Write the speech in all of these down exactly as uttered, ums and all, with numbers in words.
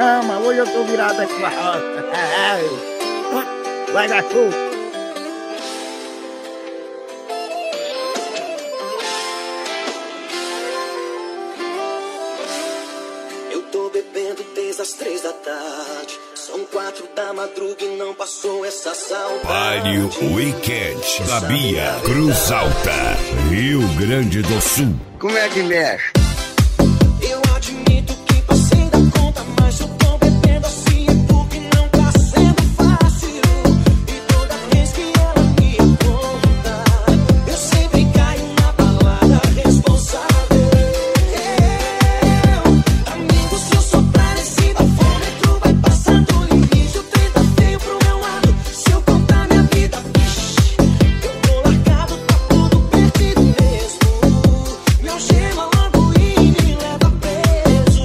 chama, hoje eu tô virado aqui pra roça. Vai, gato. Eu tô bebendo desde as três da tarde. São quatro da madruga e não passou essa saudade. Palio Weekend da Bia, Cruz Alta, Rio Grande do Sul. Como é que mexe? Eu admito que passei da conta, mas eu tô bebendo assim é porque não tá sendo fácil. E toda vez que ela me aponta, eu sempre caio na balada responsável. Eu, amigo, se eu soprar esse bafômetro, vai passar do limite. O trem tá feio pro meu lado. Se eu contar minha vida, vixi, eu tô largado, tá tudo perdido mesmo. Meu gema logo e me leva preso.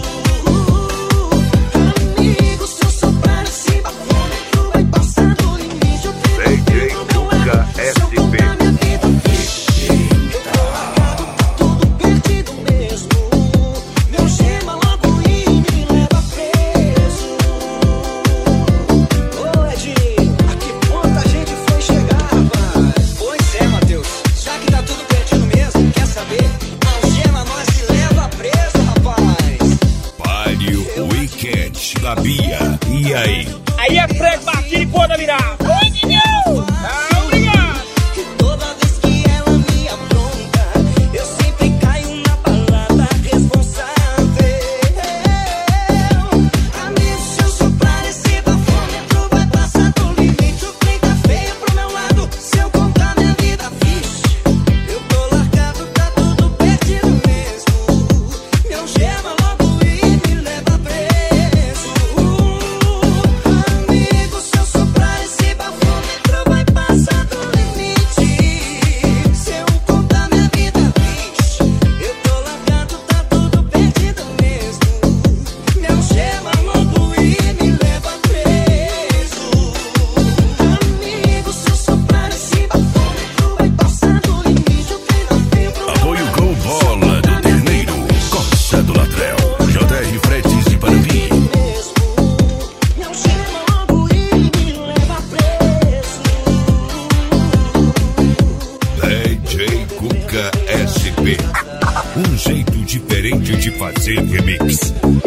Amigo, se eu soprar esse bafômetro, vai passar do limite. O trem tá feio pro meu lado. Se eu contar minha vida, vixi, eu tô largado, tá tudo perdido mesmo. Meu gema logo e me leva preso. Ô Edinho, a que ponto a gente foi chegar, rapaz? Pois é, Matheus, já que tá tudo perdido mesmo, quer saber? Algema nós se leva preso, rapaz. Palio Weekend da Bia. E aí? Aí é Fred Martins e Banda Virar. Oi, Ninho! Tá obrigado! Que toda vez que ela me apronta, eu sempre caio na balada responsável. Amigo, se eu soprar esse bafômetro, vai passar do limite. O trem tá feio pro meu lado. Se eu contar minha vida, vixe, eu tô largado, tá tudo perdido mesmo. Meu gema logo e me leva preso. Amigo, se eu soprar esse bafômetro, vai passar do limite. Se eu contar minha vida, vixe, eu tô largado, tá tudo perdido mesmo. Meu gema logo e me leva preso. Amigo, se eu soprar esse bafômetro, vai passar do limite. O trem tá feio pro meu Apoio lado. com bola do Terneiro, Costa do Latrel, J R Fretes de Paraty. Mesmo, meu gema logo e me leva preso. D J Cuca S P. Um jeito diferente de fazer remix.